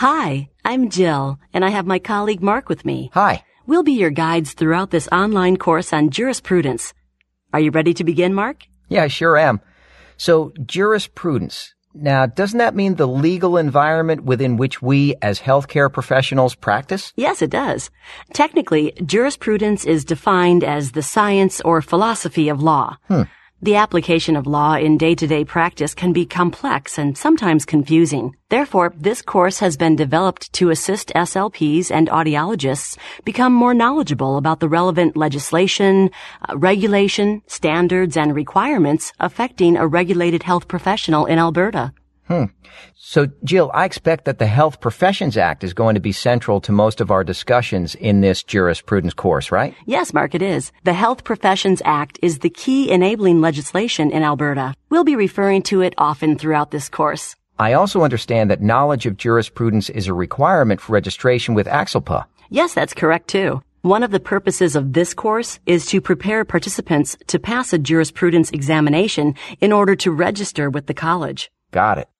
Hi, I'm Jill, and I have my colleague Mark with me. Hi. We'll be your guides throughout this online course on jurisprudence. Are you ready to begin, Mark? Yeah, I sure am. So, jurisprudence. Now, doesn't that mean the legal environment within which we, as healthcare professionals, practice? Yes, it does. Technically, jurisprudence is defined as the science or philosophy of law. The application of law in day-to-day practice can be complex and sometimes confusing. Therefore, this course has been developed to assist SLPs and audiologists become more knowledgeable about the relevant legislation, regulation, standards, and requirements affecting a regulated health professional in Alberta. So, Jill, I expect that the Health Professions Act is going to be central to most of our discussions in this jurisprudence course, right? Yes, Mark, it is. The Health Professions Act is the key enabling legislation in Alberta. We'll be referring to it often throughout this course. I also understand that knowledge of jurisprudence is a requirement for registration with ACCELPA. Yes, that's correct, too. One of the purposes of this course is to prepare participants to pass a jurisprudence examination in order to register with the college. Got it.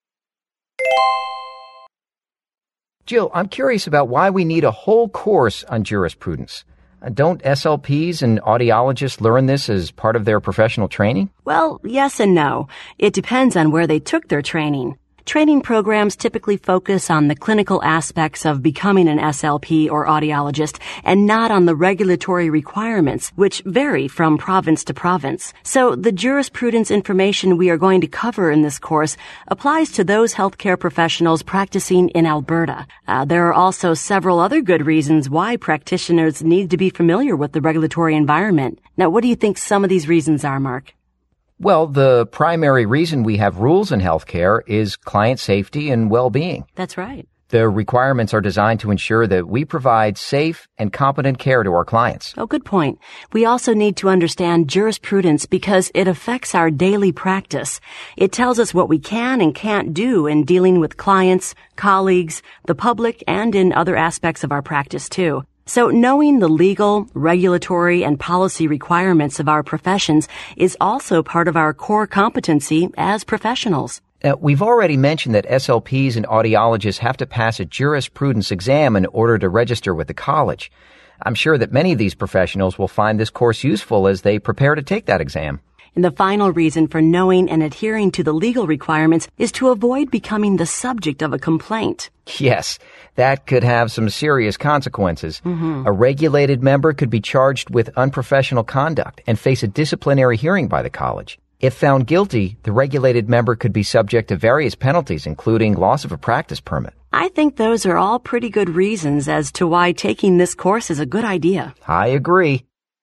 Jill, I'm curious about why we need a whole course on jurisprudence. Don't SLPs and audiologists learn this as part of their professional training? Well, yes and no. It depends on where they took their training. Training programs typically focus on the clinical aspects of becoming an SLP or audiologist and not on the regulatory requirements, which vary from province to province. So the jurisprudence information we are going to cover in this course applies to those healthcare professionals practicing in Alberta. There are also several other good reasons why practitioners need to be familiar with the regulatory environment. Now, what do you think some of these reasons are, Mark? Well, the primary reason we have rules in healthcare is client safety and well-being. That's right. The requirements are designed to ensure that we provide safe and competent care to our clients. Oh, good point. We also need to understand jurisprudence because it affects our daily practice. It tells us what we can and can't do in dealing with clients, colleagues, the public, and in other aspects of our practice, too. So knowing the legal, regulatory, and policy requirements of our professions is also part of our core competency as professionals. We've already mentioned that SLPs and audiologists have to pass a jurisprudence exam in order to register with the college. I'm sure that many of these professionals will find this course useful as they prepare to take that exam. And the final reason for knowing and adhering to the legal requirements is to avoid becoming the subject of a complaint. Yes, that could have some serious consequences. A regulated member could be charged with unprofessional conduct and face a disciplinary hearing by the college. If found guilty, the regulated member could be subject to various penalties, including loss of a practice permit. I think those are all pretty good reasons as to why taking this course is a good idea. I agree.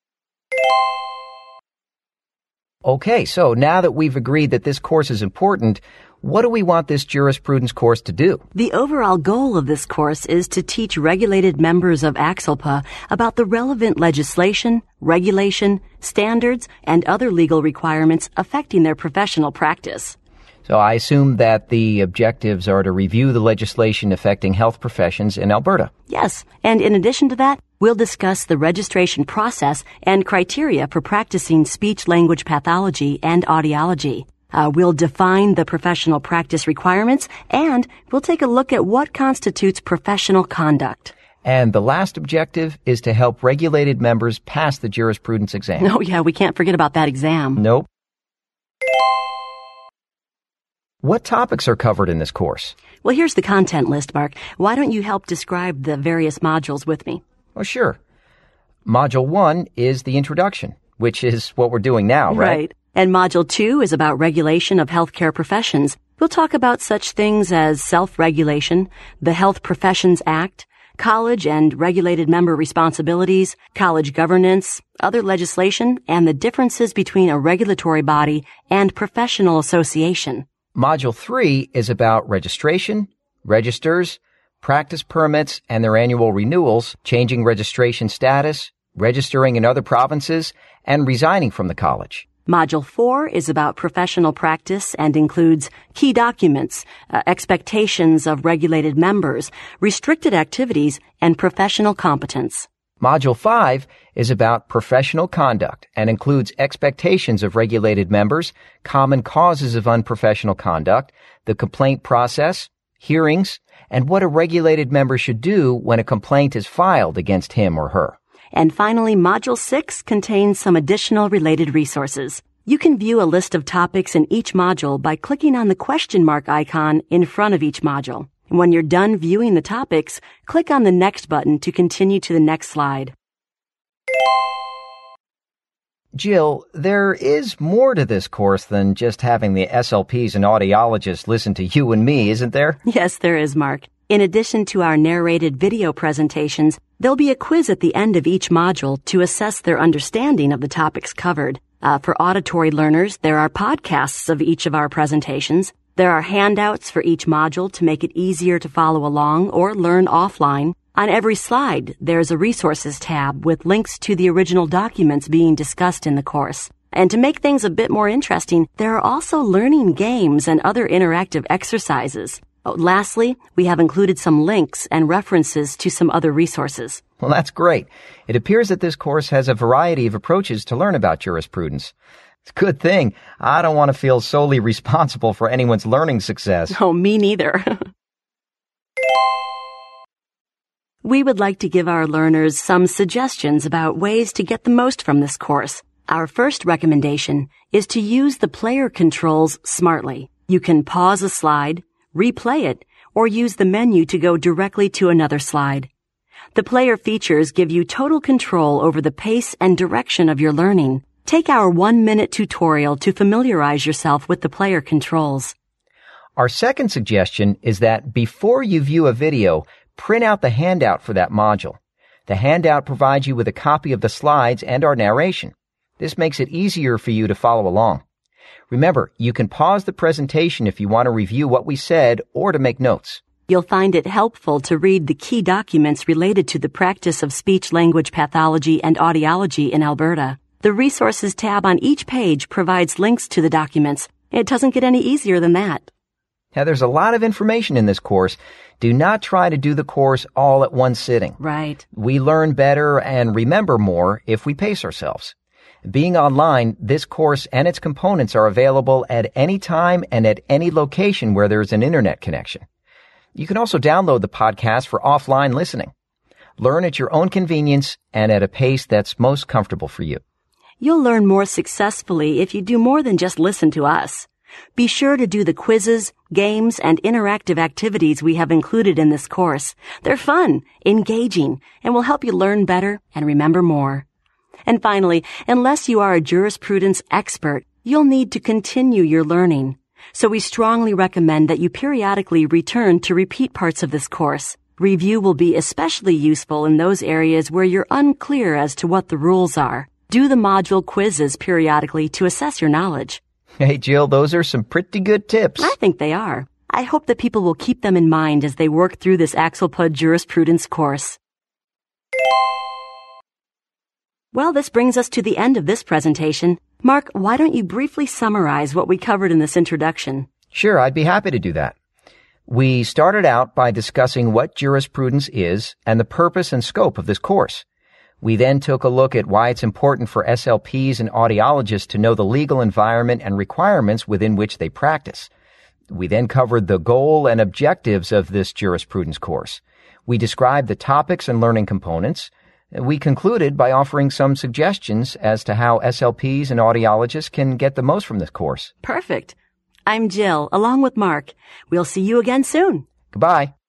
Okay, so now that we've agreed that this course is important, what do we want this jurisprudence course to do? The overall goal of this course is to teach regulated members of ACCELPA about the relevant legislation, regulation, standards, and other legal requirements affecting their professional practice. So I assume that the objectives are to review the legislation affecting health professions in Alberta. Yes, and in addition to that, we'll discuss the registration process and criteria for practicing speech-language pathology and audiology. We'll define the professional practice requirements, and we'll take a look at what constitutes professional conduct. And the last objective is to help regulated members pass the jurisprudence exam. Oh, yeah, we can't forget about that exam. Nope. What topics are covered in this course? Well, here's the content list, Mark. Why don't you help describe the various modules with me? Oh, sure. Module 1 is the introduction, which is what we're doing now, right? Right. And Module 2 is about regulation of healthcare professions. We'll talk about such things as self-regulation, the Health Professions Act, college and regulated member responsibilities, college governance, other legislation, and the differences between a regulatory body and professional association. Module 3 is about registration, registers, practice permits and their annual renewals, changing registration status, registering in other provinces, and resigning from the college. Module 4 is about professional practice and includes key documents, expectations of regulated members, restricted activities, and professional competence. Module 5 is about professional conduct and includes expectations of regulated members, common causes of unprofessional conduct, the complaint process, hearings, and what a regulated member should do when a complaint is filed against him or her. And finally, Module 6 contains some additional related resources. You can view a list of topics in each module by clicking on the question mark icon in front of each module. When you're done viewing the topics, click on the Next button to continue to the next slide. Jill, there is more to this course than just having the SLPs and audiologists listen to you and me, isn't there? Yes, there is, Mark. In addition to our narrated video presentations, there'll be a quiz at the end of each module to assess their understanding of the topics covered. For auditory learners, there are podcasts of each of our presentations. There are handouts for each module to make it easier to follow along or learn offline. On every slide, there's a resources tab with links to the original documents being discussed in the course. And to make things a bit more interesting, there are also learning games and other interactive exercises. Lastly, we have included some links and references to some other resources. Well, that's great. It appears that this course has a variety of approaches to learn about jurisprudence. It's a good thing. I don't want to feel solely responsible for anyone's learning success. Oh, me neither. We would like to give our learners some suggestions about ways to get the most from this course. Our first recommendation is to use the player controls smartly. You can pause a slide, replay it, or use the menu to go directly to another slide. The player features give you total control over the pace and direction of your learning. Take our 1-minute tutorial to familiarize yourself with the player controls. Our second suggestion is that before you view a video, print out the handout for that module. The handout provides you with a copy of the slides and our narration. This makes it easier for you to follow along. Remember, you can pause the presentation if you want to review what we said or to make notes. You'll find it helpful to read the key documents related to the practice of speech-language pathology and audiology in Alberta. The Resources tab on each page provides links to the documents. It doesn't get any easier than that. Now, there's a lot of information in this course. Do not try to do the course all at one sitting. Right. We learn better and remember more if we pace ourselves. Being online, this course and its components are available at any time and at any location where there's an internet connection. You can also download the podcast for offline listening. Learn at your own convenience and at a pace that's most comfortable for you. You'll learn more successfully if you do more than just listen to us. Be sure to do the quizzes, games, and interactive activities we have included in this course. They're fun, engaging, and will help you learn better and remember more. And finally, unless you are a jurisprudence expert, you'll need to continue your learning. So we strongly recommend that you periodically return to repeat parts of this course. Review will be especially useful in those areas where you're unclear as to what the rules are. Do the module quizzes periodically to assess your knowledge. Hey, Jill, those are some pretty good tips. I think they are. I hope that people will keep them in mind as they work through this Axelpod jurisprudence course. Well, this brings us to the end of this presentation. Mark, why don't you briefly summarize what we covered in this introduction? Sure, I'd be happy to do that. We started out by discussing what jurisprudence is and the purpose and scope of this course. We then took a look at why it's important for SLPs and audiologists to know the legal environment and requirements within which they practice. We then covered the goal and objectives of this jurisprudence course. We described the topics and learning components. We concluded by offering some suggestions as to how SLPs and audiologists can get the most from this course. Perfect. I'm Jill, along with Mark. We'll see you again soon. Goodbye.